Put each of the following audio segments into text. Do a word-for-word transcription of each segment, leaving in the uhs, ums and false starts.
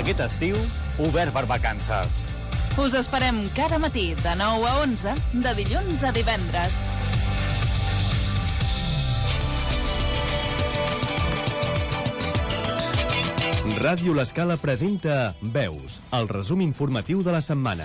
Aquest estiu, obert per vacances. Us esperem cada matí de nou a onze, de dilluns a divendres. Ràdio L'Escala presenta Veus, el resum informatiu de la setmana.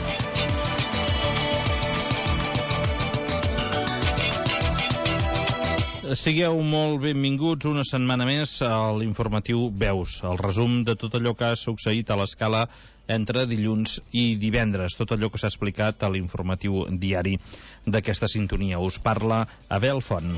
Sigueu molt benvinguts una setmana més a l'informatiu Veus, el resum de tot allò que ha succeït a l'Escala entre dilluns i divendres, tot allò que s'ha explicat a l'informatiu diari d'aquesta sintonia. Us parla Abel Font.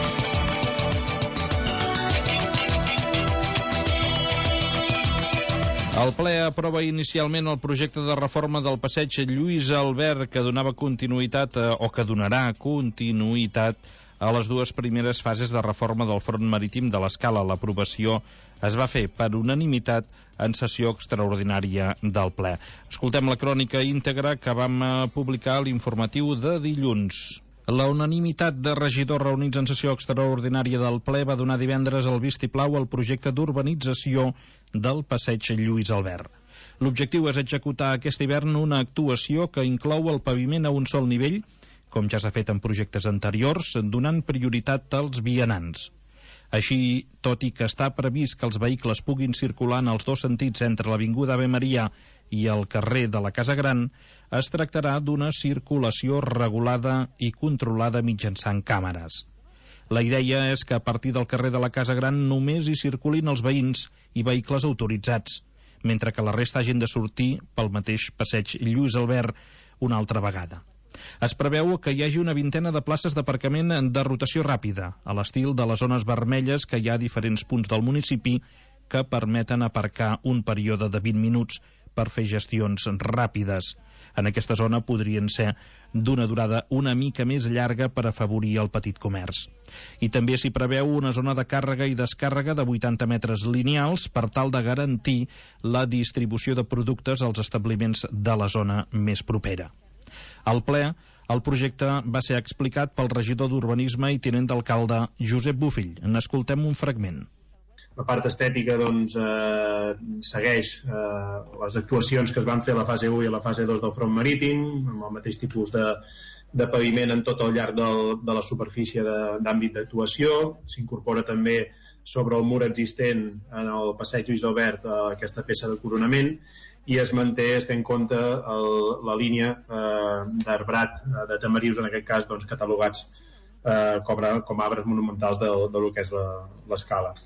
El ple aprova inicialment el projecte de reforma del passeig Lluís Albert, que donava continuïtat a, o que donarà continuïtat a les dues primeres fases de reforma del front marítim de l'Escala. L'aprovació es va fer per unanimitat en sessió extraordinària del ple. Escoltem la crònica íntegra que vam publicar a l'informatiu de dilluns. La unanimitat de regidors reunits en sessió extraordinària del ple va donar divendres el vistiplau al projecte d'urbanització del passeig Lluís Albert. L'objectiu és executar aquest hivern una actuació que inclou el paviment a un sol nivell, com ja s'ha fet en projectes anteriors, donant prioritat als vianants. Així, tot i que està previst que els vehicles puguin circular en els dos sentits entre l'Avinguda Ave Maria i el carrer de la Casa Gran, es tractarà d'una circulació regulada i controlada mitjançant càmeres. La idea és que a partir del carrer de la Casa Gran només hi circulin els veïns i vehicles autoritzats, mentre que la resta hagin de sortir pel mateix passeig Lluís Albert una altra vegada. Es preveu que hi hagi una vintena de places d'aparcament de rotació ràpida, a l'estil de les zones vermelles que hi ha a diferents punts del municipi que permeten aparcar un període de vint minuts per fer gestions ràpides. En aquesta zona podrien ser d'una durada una mica més llarga per afavorir el petit comerç. I també s'hi preveu una zona de càrrega i descàrrega de vuitanta metres lineals per tal de garantir la distribució de productes als establiments de la zona més propera. Al ple, el projecte va ser explicat pel regidor d'Urbanisme i tinent d'alcalde Josep Bofill. N'escoltem un fragment. La part estètica doncs, eh, segueix eh, les actuacions que es van fer a la fase u i a la fase dos del front marítim, amb el mateix tipus de, de paviment en tot el llarg del, de la superfície d'àmbit d'actuació. S'incorpora també sobre el mur existent en el passeig Lluís Albert eh, aquesta peça de coronament, i es manté, es té en compte el, la línia eh, d'arbrat eh, de tamarius, en aquest cas doncs, catalogats eh, com, com arbres monumentals de, de lo que és l'Escala.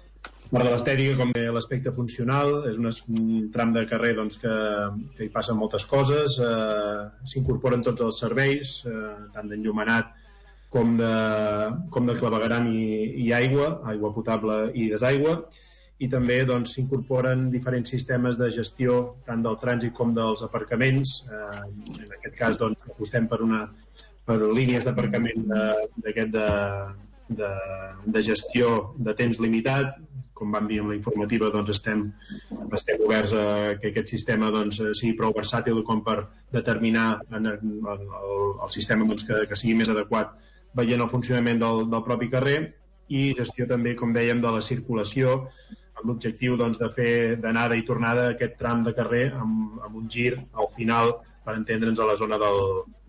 Per de l'estètica, com bé l'aspecte funcional, és un, un tram de carrer doncs, que, que hi passen moltes coses, eh, s'incorporen tots els serveis, eh, tant d'enllumenat com de, com de clavegueram i, i aigua, aigua potable i desaigua, i també doncs, s'incorporen diferents sistemes de gestió tant del trànsit com dels aparcaments. Eh, en aquest cas doncs, apostem per, una, per línies d'aparcament d'aquest de, de, de gestió de temps limitat. Com vam dir en la informativa, doncs, estem, estem oberts a que aquest sistema doncs, sigui prou versàtil com per determinar en el, el, el sistema doncs, que, que sigui més adequat veient el funcionament del, del propi carrer, i gestió també, com dèiem, de la circulació, amb l'objectiu doncs, de fer d'anada i tornada aquest tram de carrer amb, amb un gir al final per entendre'ns a la zona del,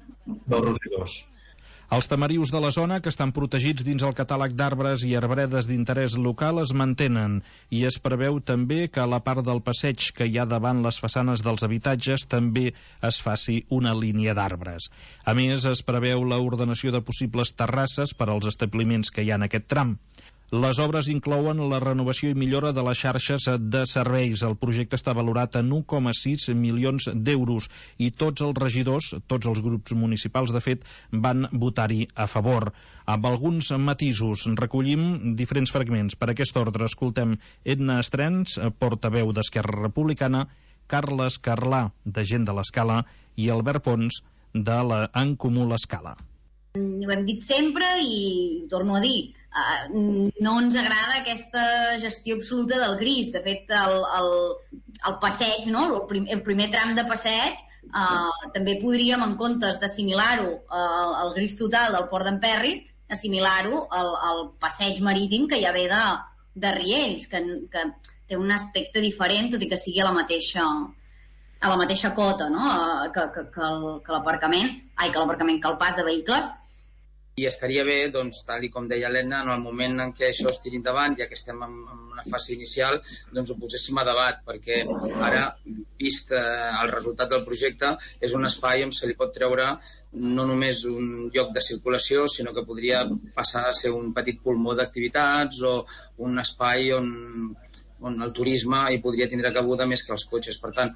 del Rosidors. Els tamarius de la zona, que estan protegits dins el catàleg d'arbres i arbredes d'interès local, es mantenen, i es preveu també que a la part del passeig que hi ha davant les façanes dels habitatges també es faci una línia d'arbres. A més, es preveu l'ordenació de possibles terrasses per als establiments que hi ha en aquest tram. Les obres inclouen la renovació i millora de les xarxes de serveis. El projecte està valorat en un coma sis milions d'euros i tots els regidors, tots els grups municipals, de fet, van votar-hi a favor. Amb alguns matisos recollim diferents fragments. Per aquest ordre escoltem Edna Estrens, portaveu d'Esquerra Republicana, Carles Carlà, de Gent de l'Escala, i Albert Pons, de la En Comú l'Escala. Ho hem dit sempre i torno a dir, uh, no ens agrada aquesta gestió absoluta del gris. De fet, el, el, el passeig, no? el, prim, el primer tram de passeig, uh, també podríem, en comptes d'assimilar-ho uh, al gris total del Port d'en Perris, assimilar-ho al, al passeig marítim que ja ve de, de Riells, que, que té un aspecte diferent, tot i que sigui a la mateixa, a la mateixa cota, no? que, que, que, el, que l'aparcament, ai, que l'aparcament, que el pas de vehicles. I estaria bé, doncs, tal i com deia l'Edna, en el moment en què això es tiri endavant, ja que estem en, en una fase inicial, doncs ho poséssim a debat, perquè ara, vist eh, el resultat del projecte, és un espai on se li pot treure no només un lloc de circulació, sinó que podria passar a ser un petit pulmó d'activitats o un espai on on el turisme hi podria tindre cabuda més que els cotxes. Per tant,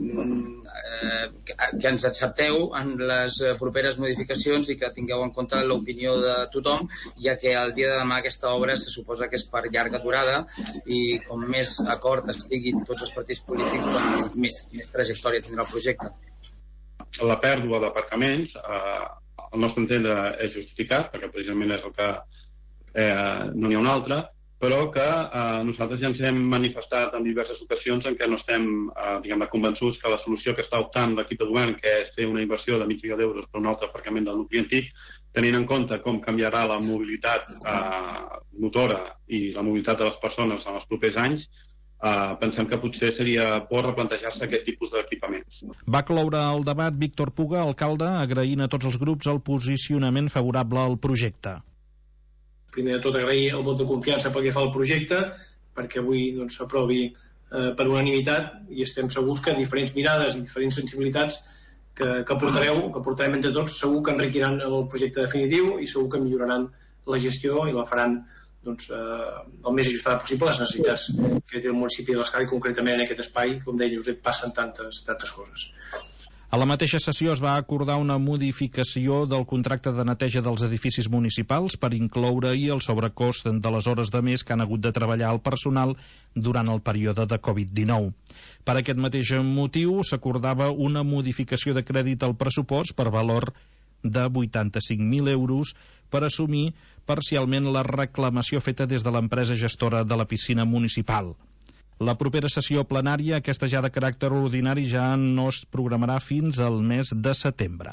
eh, que ens accepteu en les properes modificacions i que tingueu en compte l'opinió de tothom, ja que el dia de demà aquesta obra se suposa que és per llarga durada i com més acord estiguin tots els partits polítics, doncs més, més trajectòria tindrà el projecte. La pèrdua d'aparcaments, eh, al nostre entendre, és justificat, perquè precisament és el que eh, no n'hi ha un altre, però que eh, nosaltres ja ens hem manifestat en diverses ocasions en què no estem eh, diguem-ne convençuts que la solució que està optant l'equip de govern, que és fer una inversió de mig milió d'euros per un altre aparcament del nucli antic, tenint en compte com canviarà la mobilitat eh, motora i la mobilitat de les persones en els propers anys, eh, pensem que potser seria bo replantejar-se aquest tipus d'equipaments. Va cloure el debat Víctor Puga, alcalde, agraint a tots els grups el posicionament favorable al projecte. Primer de tot agrair el vot de confiança pel que fa al projecte, perquè avui doncs, s'aprovi eh, per unanimitat i estem segurs que diferents mirades i diferents sensibilitats que, que portareu, que portarem entre tots, segur que enriquiran el projecte definitiu i segur que milloraran la gestió i la faran doncs, eh, el més ajustada possible a les necessitats que té el municipi de l'Escala i concretament en aquest espai, com deia Josep, passen tantes, tantes coses. A la mateixa sessió es va acordar una modificació del contracte de neteja dels edificis municipals per incloure-hi el sobrecost de les hores de més que han hagut de treballar el personal durant el període de covid dinou. Per aquest mateix motiu s'acordava una modificació de crèdit al pressupost per valor de vuitanta-cinc mil euros per assumir parcialment la reclamació feta des de l'empresa gestora de la piscina municipal. La propera sessió plenària, aquesta ja de caràcter ordinari, ja no es programarà fins al mes de setembre.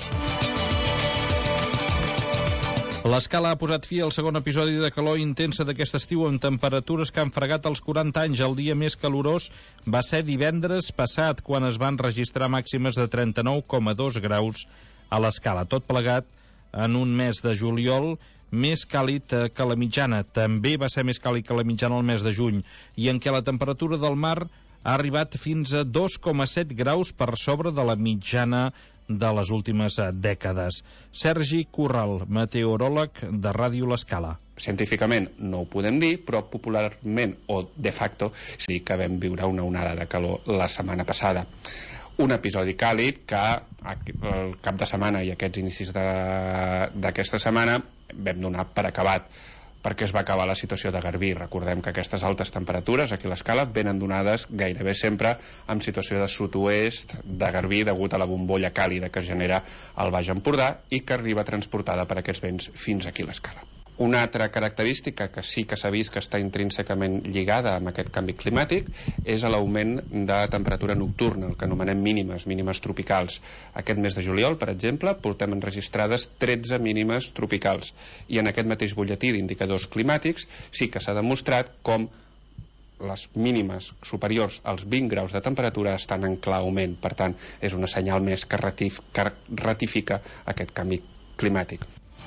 L'Escala ha posat fi al segon episodi de calor intensa d'aquest estiu amb temperatures que han fregat els quaranta anys. El dia més calorós va ser divendres passat, quan es van registrar màximes de trenta-nou coma dos graus a l'Escala. Tot plegat en un mes de juliol més càlid que la mitjana. També va ser més càlid que la mitjana el mes de juny, i en què la temperatura del mar ha arribat fins a dos coma set graus per sobre de la mitjana de les últimes dècades. Sergi Corral, meteoròleg de Ràdio L'Escala. Científicament no ho podem dir, però popularment o de facto sí que vam viure una onada de calor la setmana passada. Un episodi càlid que el cap de setmana i aquests inicis d'aquesta setmana vam donar per acabat, perquè es va acabar la situació de Garbí. Recordem que aquestes altes temperatures aquí a l'Escala venen donades gairebé sempre amb situació de sud-oest de Garbí degut a la bombolla càlida que es genera al Baix Empordà i que arriba transportada per aquests vents fins aquí a l'Escala. Una altra característica que sí que s'ha vist que està intrínsecament lligada amb aquest canvi climàtic és l'augment de temperatura nocturna, el que anomenem mínimes, mínimes tropicals. Aquest mes de juliol, per exemple, portem enregistrades tretze mínimes tropicals, i en aquest mateix butlletí d'indicadors climàtics sí que s'ha demostrat com les mínimes superiors als vint graus de temperatura estan en clar augment. Per tant, és una senyal més que ratifica aquest canvi climàtic.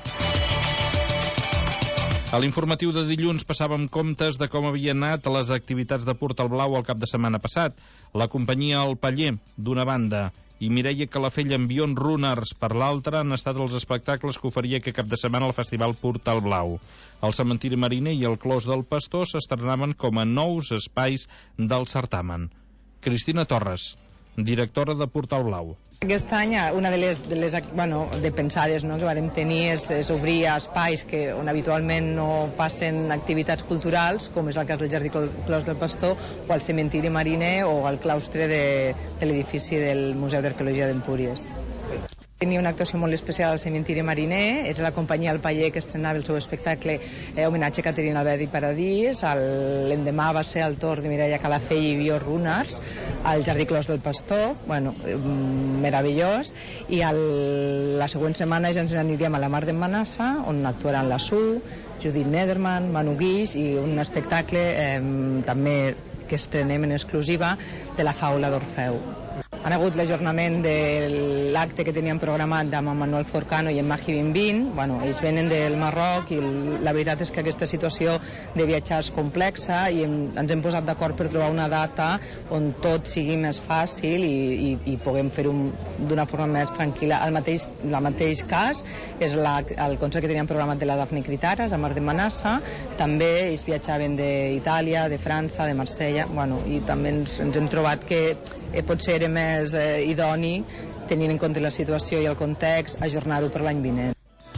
A l'informatiu de dilluns passàvem comptes de com havien anat les activitats de Portal Blau el cap de setmana passat. La companyia El Paller, d'una banda, i Mireia Calafell amb Beyond Runners per l'altra, han estat els espectacles que oferia aquest cap de setmana al Festival Portal Blau. El Cementiri Mariner i el Clos del Pastor s'estrenaven com a nous espais del certamen. Cristina Torres, directora de Portal Blau. Aquest any una de les, de les bueno, de pensades no, que vam tenir és, és obrir espais que, on habitualment no passen activitats culturals, com és el cas del Jardí Clos del Pastor o el Cementiri Mariner o el claustre de, de l'edifici del Museu d'Arqueologia d'Empúries. Tenia una actuació molt especial al Cementiri Mariner, era la companyia El Paller que estrenava el seu espectacle eh, homenatge a Caterina Albert i Paradís. L'endemà va ser el torn de Mireia Calafell i Beyond Runners al Jardí Clos del Pastor, bueno, meravellós, i el, la següent setmana ja ens aniríem a la Mar d'en Manassa, on actuaran la Su, Judit Nederman, Manu Guix, i un espectacle eh, també que estrenem en exclusiva, de la faula d'Orfeu. Han hagut l'ajornament de l'acte que teníem programat amb Manuel Forcano i en Magi vint vint. Bueno, ells venen del Marroc i la veritat és que aquesta situació de viatjar és complexa i hem, ens hem posat d'acord per trobar una data on tot sigui més fàcil i, i, i puguem fer-ho d'una forma més tranquil·la. El mateix, el mateix cas és la, el concert que teníem programat de la Dafne Critaras a Mar de Manassa. També ells viatjaven d'Itàlia, de França, de Marsella, bueno, i també ens, ens hem trobat que eh, potser era més eh, idoni, tenint en compte la situació i el context, ajornar-ho per l'any vinent.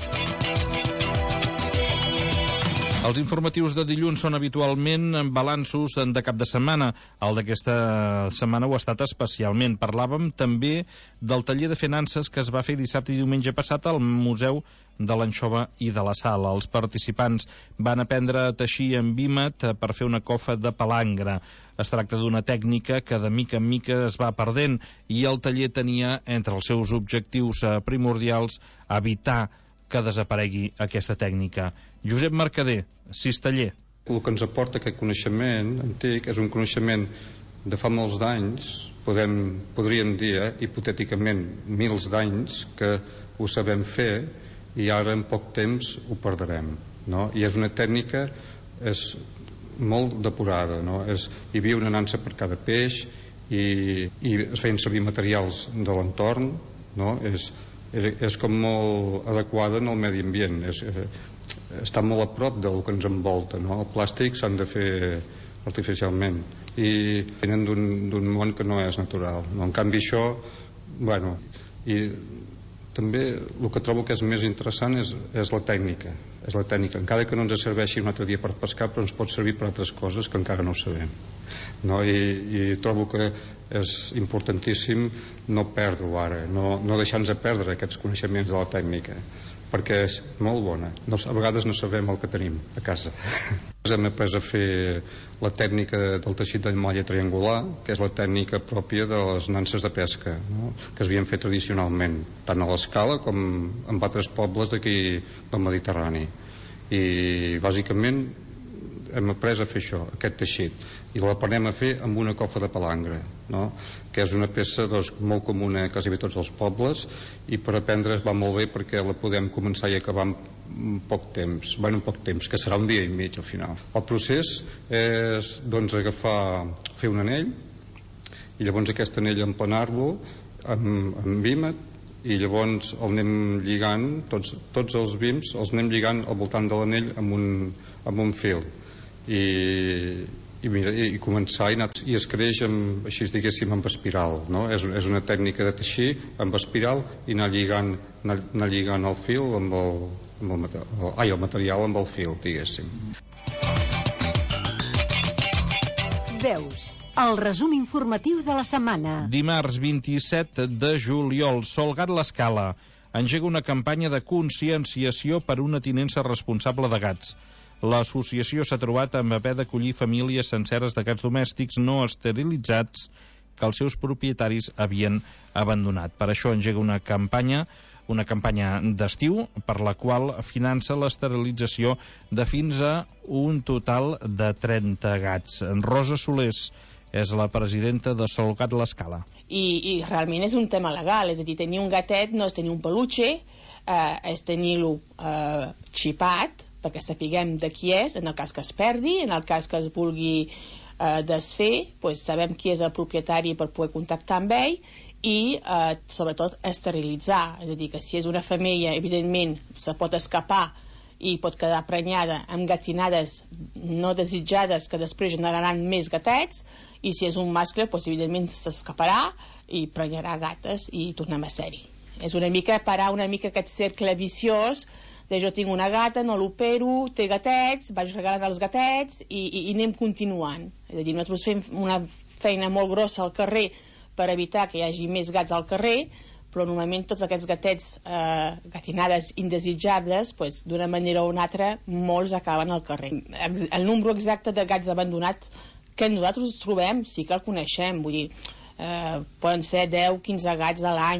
Els informatius de dilluns són habitualment balanços de cap de setmana. El d'aquesta setmana ho ha estat especialment. Parlàvem també del taller de finances que es va fer dissabte i diumenge passat al Museu de l'Anxova i de la Sala. Els participants van aprendre a teixir en vímet per fer una cofa de palangre. Es tracta d'una tècnica que de mica en mica es va perdent i el taller tenia entre els seus objectius primordials evitar que desaparegui aquesta tècnica. Josep Mercader, cisteller. El que ens aporta aquest coneixement antic és un coneixement de fa molts d'anys, podem, podríem dir, eh, hipotèticament, mils d'anys que ho sabem fer i ara en poc temps ho perdrem, no? I és una tècnica és molt depurada, no? És, hi havia una nansa per cada peix i, i es feien servir materials de l'entorn, no? És, és com molt adequada en el medi ambient, és, està molt a prop del que ens envolta, no? El plàstic s'han de fer artificialment i venen d'un món que no és natural, no? En canvi això, bueno, i també el que trobo que és més interessant és, és la tècnica, és la tècnica, encara que no ens serveixi un altre dia per pescar, però ens pot servir per altres coses que encara no ho sabem, no? I, i trobo que és importantíssim no perdre-ho ara, no, no deixar-nos perdre aquests coneixements de la tècnica, perquè és molt bona. No, a vegades no sabem el que tenim a casa. Hem après a fer la tècnica del teixit de malla triangular, que és la tècnica pròpia de les nanses de pesca, no? Que es havien fet tradicionalment, tant a l'Escala com en altres pobles d'aquí del Mediterrani. I bàsicament hem après a fer això, aquest teixit, i l'aprenem a fer amb una cofa de palangre, no? Que és una peça doncs, molt comuna a quasi bé tots els pobles, i per aprendre va molt bé perquè la podem començar i acabar en poc temps, bueno, en poc temps, que serà un dia i mig al final. El procés és doncs agafar, fer un anell, i llavors aquest anell emplenar-lo amb, amb vímet, i llavors el anem lligant, tots, tots els vims els anem lligant al voltant de l'anell amb un, amb un fil. I, i, mira, i començar i, anar, i es creix amb, així diguéssim amb espiral, no? És, és una tècnica de teixir amb espiral i anar lligant, anar, anar lligant el fil amb el, amb el, el, ai, el material amb el fil, diguéssim. Veus, el resum informatiu de la setmana. Dimarts vint-i-set de juliol, Solgat l'Escala engega una campanya de conscienciació per una tinença responsable de gats. L'associació s'ha trobat amb haver d'acollir famílies senceres de gats domèstics no esterilitzats que els seus propietaris havien abandonat. Per això engega una campanya, una campanya d'estiu per la qual finança l'esterilització de fins a un total de trenta gats. Rosa Solés és la presidenta de Solgat l'Escala. I, I realment és un tema legal, és a dir, tenir un gatet no és tenir un peluche, eh, és tenir-lo eh, xipat, perquè sapiguem de qui és, en el cas que es perdi, en el cas que es vulgui eh, desfer, doncs sabem qui és el propietari per poder contactar amb ell i eh, sobretot esterilitzar, és a dir, que si és una femella evidentment se pot escapar i pot quedar prenyada amb gatinades no desitjades que després generaran més gatets, i si és un mascle doncs evidentment s'escaparà i prenyarà gates i tornem a ser-hi. És una mica parar una mica aquest cercle viciós de jo tinc una gata, no l'opero, té gatets, vaig regalant els gatets i, i, i anem continuant. És a dir, nosaltres fem una feina molt grossa al carrer per evitar que hi hagi més gats al carrer, però normalment tots aquests gatets, eh, gatinades indesitjables, pues, d'una manera o una altra, molts acaben al carrer. El número exacte de gats abandonats que nosaltres trobem sí que el coneixem, vull dir, eh, poden ser deu quinze gats a l'any,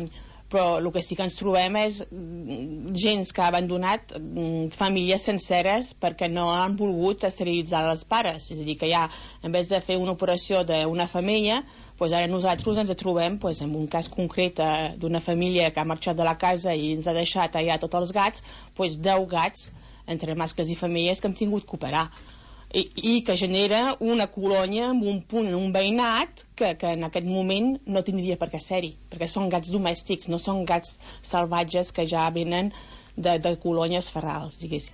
però el que sí que ens trobem és gent que ha abandonat famílies senceres perquè no han volgut esterilitzar els pares, és a dir, que ja en vez de fer una operació d'una femella, doncs ara nosaltres ens trobem doncs, en un cas concret eh, d'una família que ha marxat de la casa i ens ha deixat allà tots els gats, doncs deu gats entre mascles i femelles que hem tingut que operar. I, i que genera una colònia amb un punt en un veïnat que, que en aquest moment no tindria per què ser-hi, perquè són gats domèstics, no són gats salvatges que ja venen de, de colònies ferals, diguéssim.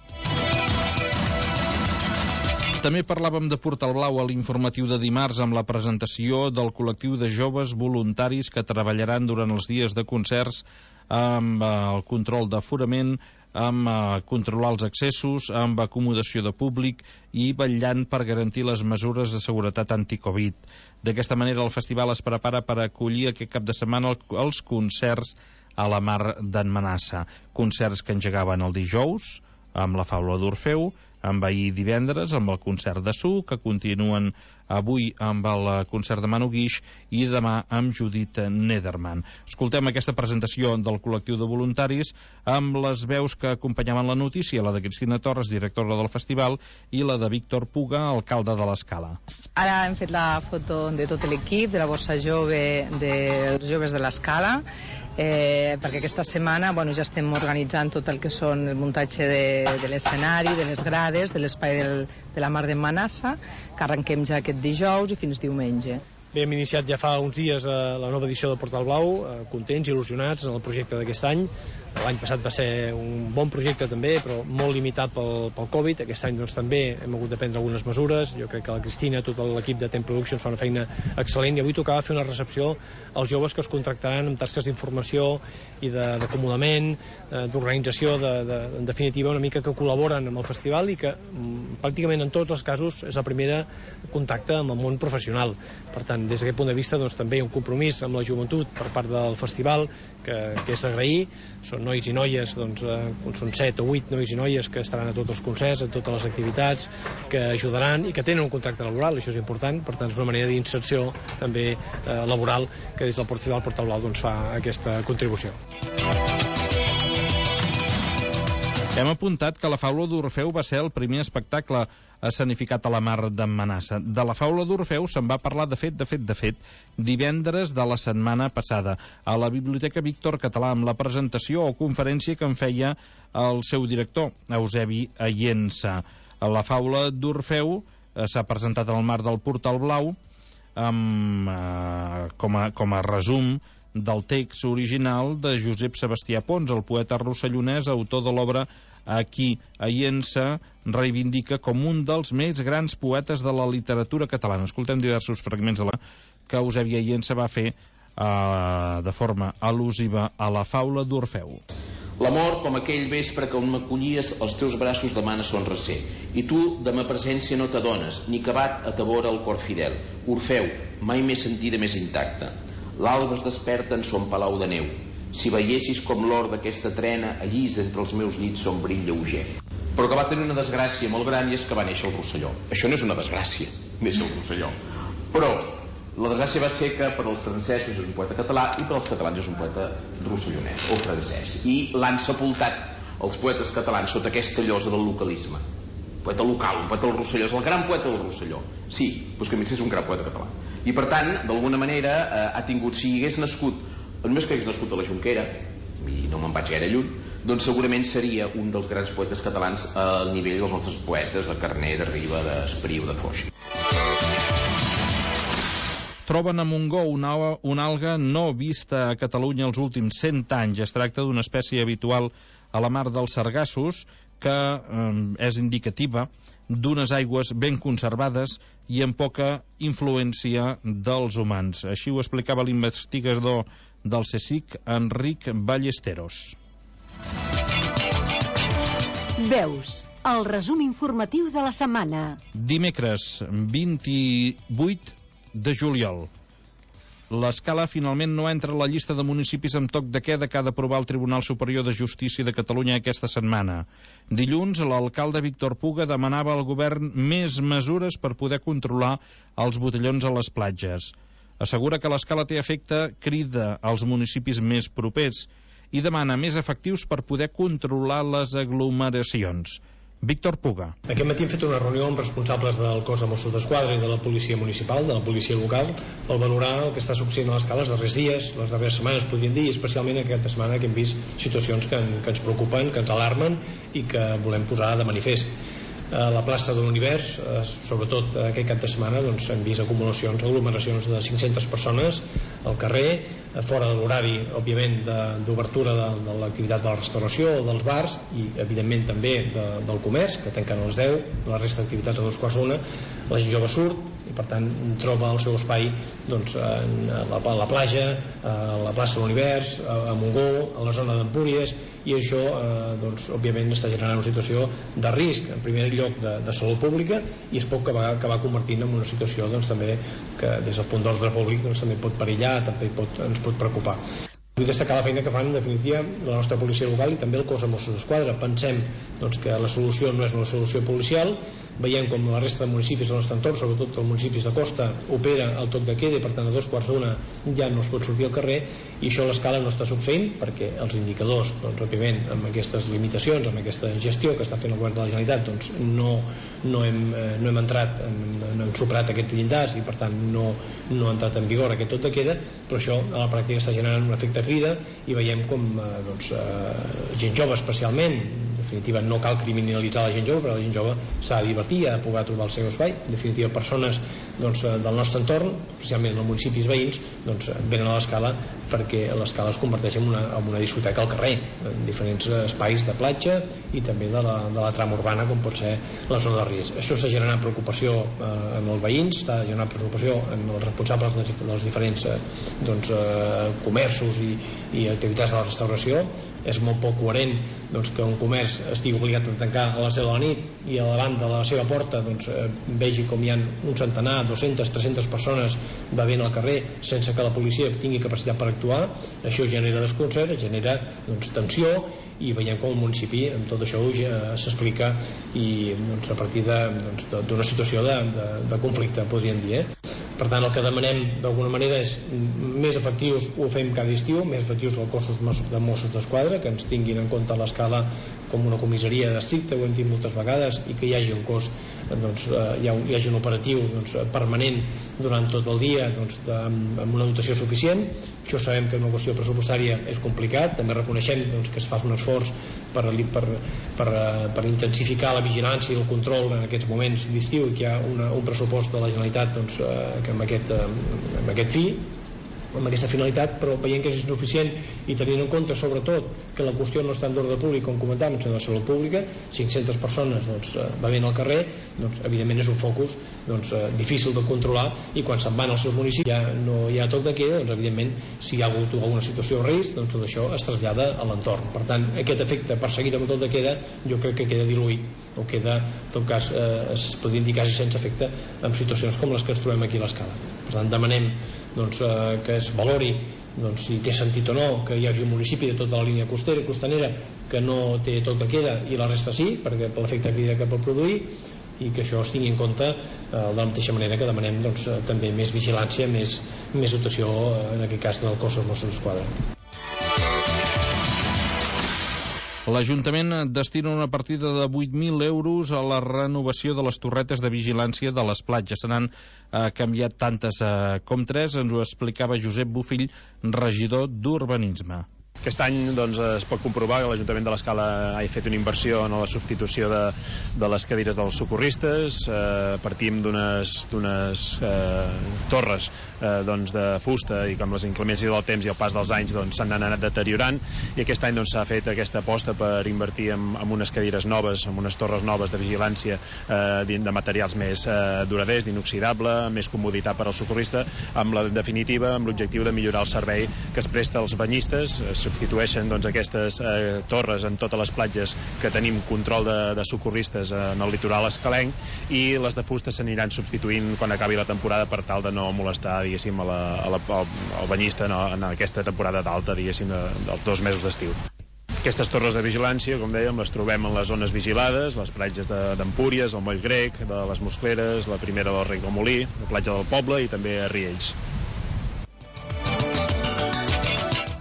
També parlàvem de Portal Blau a l'informatiu de dimarts amb la presentació del col·lectiu de joves voluntaris que treballaran durant els dies de concerts amb el control d'aforament, amb eh, controlar els accessos, amb acomodació de públic i vetllant per garantir les mesures de seguretat anti-Covid. D'aquesta manera el festival es prepara per acollir aquest cap de setmana el, els concerts a la Mar d'en Manassa. Concerts que engegaven el dijous amb la Faula d'Orfeu, amb ahir divendres amb el concert de Su, que continuen avui amb el concert de Manu Guix i demà amb Judit Nederman. Escoltem aquesta presentació del col·lectiu de voluntaris amb les veus que acompanyaven la notícia, la de Cristina Torres, directora del festival, i la de Víctor Puga, alcalde de l'Escala. Ara hem fet la foto de tot l'equip, de la bossa jove dels joves de l'Escala, eh, perquè aquesta setmana bueno, ja estem organitzant tot el que són el muntatge de, de l'escenari, de les grades, de l'espai del, de la Mar de Manassa, que arrenquem ja aquest dijous i fins diumenge. Bé, hem iniciat ja fa uns dies eh, la nova edició de Portal Blau, eh, contents, il·lusionats en el projecte d'aquest any. L'any passat va ser un bon projecte també, però molt limitat pel, pel Covid. Aquest any doncs, també hem hagut de prendre algunes mesures. Jo crec que la Cristina, tot l'equip de Temp Productions fa una feina excel·lent i avui tocava fer una recepció als joves que es contractaran amb tasques d'informació i d'acomodament, eh, d'organització, de, de, en definitiva una mica que col·laboren amb el festival i que mm, pràcticament en tots els casos és la primera contacte amb el món professional. Per tant, des d'aquest punt de vista doncs, també un compromís amb la joventut per part del festival que, que és agrair. Són nois i noies, doncs, eh, són set o vuit nois i noies que estaran a tots els concerts, a totes les activitats, que ajudaran i que tenen un contracte laboral, això és important. Per tant, és una manera d'inserció també eh, laboral que des del festival Portal Blau doncs, fa aquesta contribució. Hem apuntat que la Faula d'Orfeu va ser el primer espectacle escenificat a la Mar d'en Manassa. De la Faula d'Orfeu se'n va parlar de fet, de fet, de fet, divendres de la setmana passada a la Biblioteca Víctor Català amb la presentació o conferència que en feia el seu director, Eusebi Aiensa. La Faula d'Orfeu eh, s'ha presentat al marc del Portal Blau amb, eh, com, a, com a resum del text original de Josep Sebastià Pons, el poeta rossellonès, autor de l'obra a qui Aiensa reivindica com un dels més grans poetes de la literatura catalana. Escoltem diversos fragments de la que Eusebi Aiensa va fer eh, de forma al·lusiva a la Faula d'Orfeu. L'amor, com aquell vespre que on m'acollies, els teus braços demana son recer. I tu de ma presència no t'adones, ni que bat a t'avora el cor fidel. Orfeu, mai m'he sentida més intacta. L'alba es desperta en son palau de neu. Si veiessis com l'or d'aquesta trena allís entre els meus llits son brill lleuger. Però que va tenir una desgràcia molt gran i és que va néixer el Rosselló. Això no és una desgràcia, néixer el Rosselló. Però la desgràcia va ser que per als francesos és un poeta català i per als catalans és un poeta rossellonès o francès. I l'han sepultat els poetes catalans sota aquesta llosa del localisme. Poeta local, un poeta del Rosselló, és el gran poeta del Rosselló. Sí, doncs que a mi és un gran poeta català. I per tant, d'alguna manera, eh, ha tingut, si hagués nascut, només que hagués nascut a la Jonquera, i no me'n vaig gaire lluny, doncs segurament seria un dels grans poetes catalans al nivell dels nostres poetes, de Carner, de Riba, d'Espriu, de Foix. Troben a Montgó una, una alga no vista a Catalunya els últims cent anys. Es tracta d'una espècie habitual a la mar dels Sargassos que eh, és indicativa d'unes aigües ben conservades i amb poca influència dels humans. Així ho explicava l'investigador del CSIC, Enric Ballesteros. Veus, el resum informatiu de la setmana. Dimecres, vint-i-vuit de juliol. L'Escala finalment no entra a la llista de municipis amb toc de queda que ha d'aprovar el Tribunal Superior de Justícia de Catalunya aquesta setmana. Dilluns, l'alcalde Víctor Puga demanava al govern més mesures per poder controlar els botellons a les platges. Assegura que l'escala té efecte, crida als municipis més propers i demana més efectius per poder controlar les aglomeracions. Víctor Puga. Aquest matí hem fet una reunió amb responsables del cos de Mossos d'Esquadra i de la policia municipal, de la policia local, per valorar el que està succeint a l'escala els darrers dies, les darreres setmanes, podríem dir, especialment aquesta setmana que hem vist situacions que, en, que ens preocupen, que ens alarmen i que volem posar de manifest. A la plaça de l'Univers, sobretot aquest cap de setmana, doncs, hem vist acumulacions, aglomeracions de cinc-centes persones al carrer, fora de l'horari, òbviament, d'obertura de, de l'activitat de la restauració o dels bars i, evidentment, també de, del comerç, que tanquen a les deu, la resta d'activitats a dos quarts d'una. La gent jove surt i, per tant, troba el seu espai doncs, a, la, a la platja, a la plaça de l'Univers, a, a Montgó, a la zona d'Empúries, i això, eh, doncs, òbviament, està generant una situació de risc, en primer lloc de, de salut pública, i es pot acabar, acabar convertint en una situació doncs, també que des del punt d'ordre públic doncs, també pot perillar, també pot, ens pot preocupar. Vull destacar la feina que fan, en definitiva, la nostra policia local i també el cos de Mossos d'Esquadra. Pensem doncs, que la solució no és una solució policial, veiem com la resta de municipis del nostre entorn, sobretot els municipis de costa, opera el toc de queda i per tant a dos quarts d'una ja no es pot sortir al carrer, i això a l'escala no està succeint perquè els indicadors, doncs, òbviament, amb aquestes limitacions, amb aquesta gestió que està fent el govern de la Generalitat, doncs, no, no, hem, no hem entrat, no hem superat aquests llindars i per tant no, no ha entrat en vigor aquest toc de queda, però això a la pràctica està generant un efecte crida i veiem com doncs, eh, gent jove especialment, en definitiva no cal criminalitzar la gent jove, però la gent jove s'ha de divertir, ha de poder trobar el seu espai. En definitiva, persones doncs, del nostre entorn, especialment els municipis veïns, doncs, venen a l'escala perquè l'escala es converteix en una, en una discoteca al carrer, en diferents espais de platja i també de la, de la trama urbana, com pot ser la zona de risc. Això està generant preocupació eh, en els veïns, està generant preocupació en els responsables dels, dels diferents eh, doncs, eh, comerços i, i activitats de la restauració. És molt poc coherent doncs, que un comerç estigui obligat a tancar a les deu de la nit i a davant de la seva porta doncs, eh, vegi com hi ha un centenar, dues-centes, tres-centes persones bevent al carrer sense que la policia tingui capacitat per actuar. Això genera desconcert, genera doncs, tensió i veiem com el municipi amb tot això s'explica i doncs, a partir doncs, d'una doncs, situació de, de, de conflicte, podríem dir. Eh? Per tant, el que demanem d'alguna manera és més efectius, ho fem cada estiu, més efectius dels cossos de Mossos d'Esquadra, que ens tinguin en compte l'escala com una comissaria d'estricte, ho hem dit moltes vegades, i que hi hagi un cos, doncs, hi, ha un, hi hagi un operatiu doncs, permanent durant tot el dia doncs, de, amb, amb una dotació suficient. Això sabem que una qüestió pressupostària és complicat, també reconeixem doncs, que es fa un esforç per, per, per, per intensificar la vigilància i el control en aquests moments d'estiu i que hi ha una, un pressupost de la Generalitat doncs, que amb aquest, amb aquest fi, amb aquesta finalitat, però veient que és insuficient i tenint en compte sobretot que la qüestió no està en d'ordre públic, com comentàvem, sinó de salut pública, cinc-centes persones doncs, bevent al carrer, doncs, evidentment és un focus doncs, difícil de controlar i quan se'n van als seus municipis ja no hi ha toc de queda, doncs evidentment si hi ha hagut alguna situació de risc, doncs tot això es trasllada a l'entorn. Per tant, aquest efecte perseguit amb toc de queda jo crec que queda diluït o queda, en tot cas, eh, es podria indicar sense efecte en situacions com les que ens trobem aquí a l'escala. Per tant, demanem doncs, eh, que es valori doncs, si té sentit o no que hi hagi un municipi de tota la línia costera i costanera que no té toc de queda i la resta sí, perquè per l'efecte crida que pot produir i que això es tingui en compte eh, de la mateixa manera que demanem doncs, també més vigilància, més, més dotació en aquest cas del cos dels Mossos d'Esquadra. L'Ajuntament destina una partida de vuit mil euros a la renovació de les torretes de vigilància de les platges. Se n'han eh, canviat tantes eh, com tres, ens ho explicava Josep Bufill, regidor d'Urbanisme. Aquest any doncs, es pot comprovar que l'Ajuntament de l'Escala ha fet una inversió en la substitució de, de les cadires dels socorristes. Eh, partim d'unes eh, torres eh, doncs, de fusta i com les inclemències del temps i el pas dels anys s'han doncs, anat deteriorant i aquest any doncs, s'ha fet aquesta aposta per invertir en, en unes cadires noves, en unes torres noves de vigilància eh, de materials més eh, duraders, d'inoxidable, més comoditat per al socorrista, amb la definitiva, amb l'objectiu de millorar el servei que es presta als banyistes. Substitueixen doncs, aquestes eh, torres en totes les platges que tenim control de, de socorristes en el litoral escalenc i les de fusta s'aniran substituint quan acabi la temporada per tal de no molestar diguéssim, a la, a la, al banyista no, en aquesta temporada d'alta diguéssim, de, dels dos mesos d'estiu. Aquestes torres de vigilància, com dèiem, les trobem en les zones vigilades, les platges d'Empúries, el Moll Grec, de les Moscleres, la primera del Rec del Molí, la platja del Poble i també a Riells.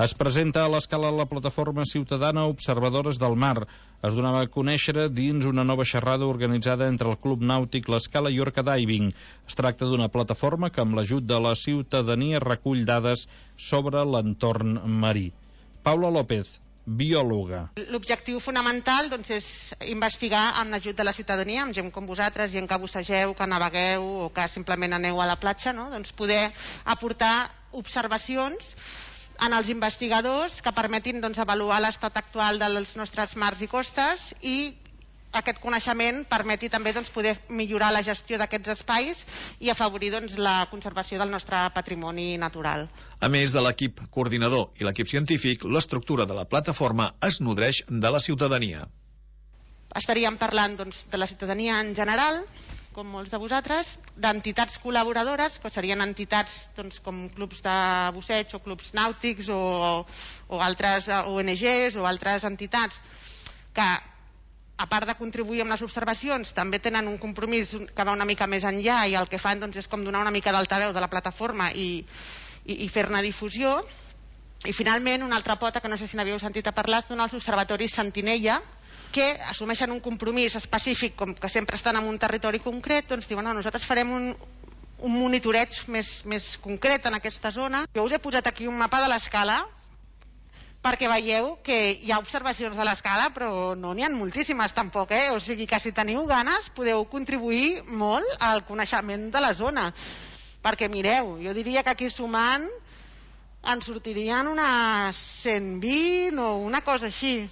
Es presenta a l'Escala la plataforma ciutadana Observadores del Mar. Es donava a conèixer dins una nova xerrada organitzada entre el Club Nàutic l'Escala i Orca Diving. Es tracta d'una plataforma que amb l'ajut de la ciutadania recull dades sobre l'entorn marí. Paula López, biòloga. L'objectiu fonamental doncs, és investigar amb l'ajut de la ciutadania, amb gent com vosaltres, gent que bussegeu, que navegueu o que simplement aneu a la platja, no? Doncs poder aportar observacions en els investigadors que permetin doncs, avaluar l'estat actual dels nostres mars i costes i aquest coneixement permeti també doncs, poder millorar la gestió d'aquests espais i afavorir doncs, la conservació del nostre patrimoni natural. A més de l'equip coordinador i l'equip científic, l'estructura de la plataforma es nodreix de la ciutadania. Estaríem parlant doncs, de la ciutadania en general, com molts de vosaltres, d'entitats col·laboradores, que serien entitats doncs, com clubs de busseig o clubs nàutics o, o altres O N Ges o altres entitats que, a part de contribuir amb les observacions, també tenen un compromís que va una mica més enllà i el que fan doncs, és com donar una mica d'altaveu de la plataforma i, i, i fer-ne difusió. I finalment, una altra pota que no sé si n'havíeu sentit a parlar són els observatoris Sentinella, que assumeixen un compromís específic, com que sempre estan en un territori concret, doncs diuen, no, nosaltres farem un, un monitoreig més, més concret en aquesta zona. Jo us he posat aquí un mapa de l'escala perquè veieu que hi ha observacions de l'escala, però no n'hi ha moltíssimes tampoc, eh? O sigui que si teniu ganes podeu contribuir molt al coneixement de la zona. Perquè mireu, jo diria que aquí sumant en sortirien unes cent vint o una cosa així.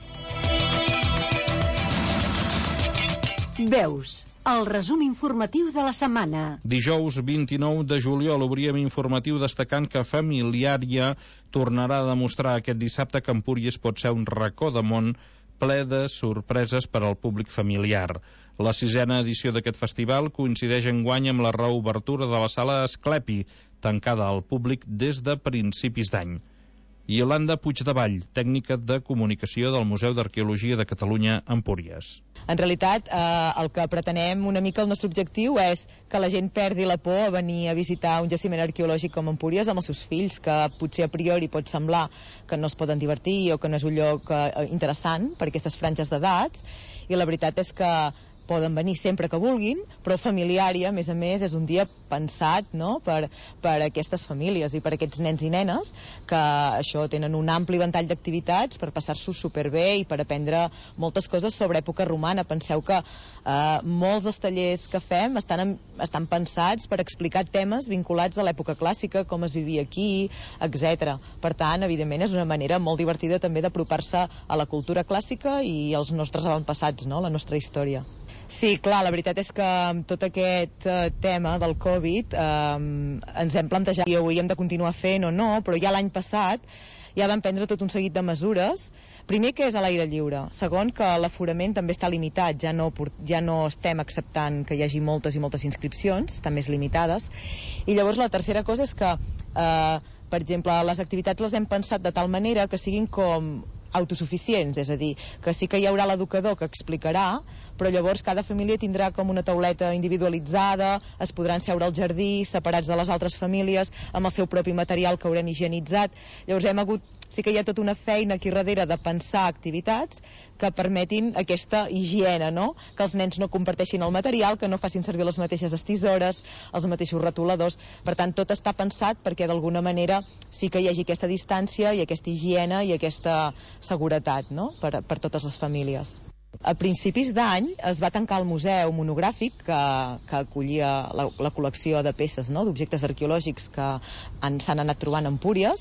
Veus, el resum informatiu de la setmana. Dijous vint-i-nou de juliol obríem informatiu destacant que Familiària tornarà a demostrar aquest dissabte que Empúries pot ser un racó de món ple de sorpreses per al públic familiar. La sisena edició d'aquest festival coincideix enguany amb la reobertura de la sala Asclepi, tancada al públic des de principis d'any. I Yolanda Puigdevall, tècnica de comunicació del Museu d'Arqueologia de Catalunya, Empúries. En realitat, eh, el que pretenem una mica, el nostre objectiu és que la gent perdi la por a venir a visitar un jaciment arqueològic com Empúries amb els seus fills, que potser a priori pot semblar que no es poden divertir o que no és un lloc eh, interessant per aquestes franges d'edats, i la veritat és que poden venir sempre que vulguin, però Familiària, a més a més, és un dia pensat, no?, per, per aquestes famílies i per aquests nens i nenes que això tenen un ampli ventall d'activitats per passar-s'ho superbé i per aprendre moltes coses sobre època romana. Penseu que eh, molts dels tallers que fem estan, en, estan pensats per explicar temes vinculats a l'època clàssica, com es vivia aquí, etcètera. Per tant, evidentment, és una manera molt divertida també d'apropar-se a la cultura clàssica i als nostres avantpassats, no?, la nostra història. Sí, clar, la veritat és que amb tot aquest eh, tema del Covid eh, ens hem plantejat si ho havíem de continuar fent o no, però ja l'any passat ja vam prendre tot un seguit de mesures. Primer, que és a l'aire lliure. Segon, que l'aforament també està limitat, ja no, ja no estem acceptant que hi hagi moltes i moltes inscripcions, estan més limitades. I llavors la tercera cosa és que, eh, per exemple, les activitats les hem pensat de tal manera que siguin com autosuficients, és a dir, que sí que hi haurà l'educador que explicarà, però llavors cada família tindrà com una tauleta individualitzada, es podran seure al jardí separats de les altres famílies amb el seu propi material que haurem higienitzat. Llavors hem hagut, sí que hi ha tota una feina aquí darrere de pensar activitats que permetin aquesta higiene, no?, que els nens no comparteixin el material, que no facin servir les mateixes estisores, els mateixos retoladors. Per tant, tot està pensat perquè d'alguna manera sí que hi hagi aquesta distància i aquesta higiene i aquesta seguretat, no?, per, per totes les famílies. A principis d'any es va tancar el museu monogràfic que, que acollia la, la col·lecció de peces, no?, d'objectes arqueològics que s'han anat trobant a Empúries,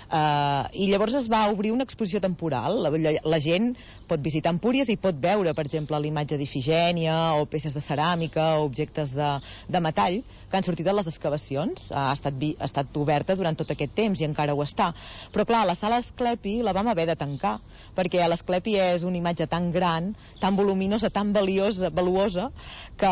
eh, i llavors es va obrir una exposició temporal. La, la, la gent pot visitar Empúries i pot veure, per exemple, l'imatge d'Ifigènia o peces de ceràmica o objectes de, de metall que han sortit de les excavacions. Ha estat, vi, ha estat oberta durant tot aquest temps i encara ho està. Però clar, la sala Asclepi la vam haver de tancar perquè l'Asclepi és una imatge tan gran, tan voluminosa, tan valiosa, valuosa, que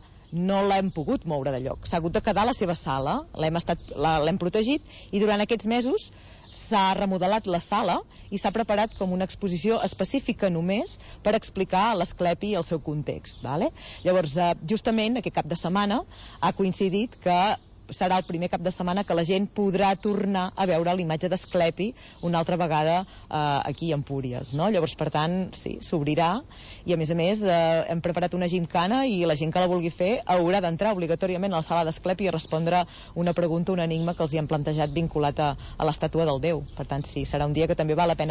no l'hem pogut moure de lloc. S'ha hagut de quedar a la seva sala, l'hem estat, l'hem protegit, i durant aquests mesos s'ha remodelat la sala i s'ha preparat com una exposició específica només per explicar l'Asclepi i el seu context. Vale? Llavors, justament aquest cap de setmana ha coincidit que serà el primer cap de setmana que la gent podrà tornar a veure l'imatge d'Asclepi una altra vegada eh, aquí a Empúries, no? Llavors, per tant, sí, s'obrirà, i a més a més eh, hem preparat una gimcana i la gent que la vulgui fer haurà d'entrar obligatòriament a la sala d'Asclepi i respondre una pregunta, un enigma que els hi han plantejat vinculat a, a l'estàtua del Déu. Per tant, sí, serà un dia que també val la pena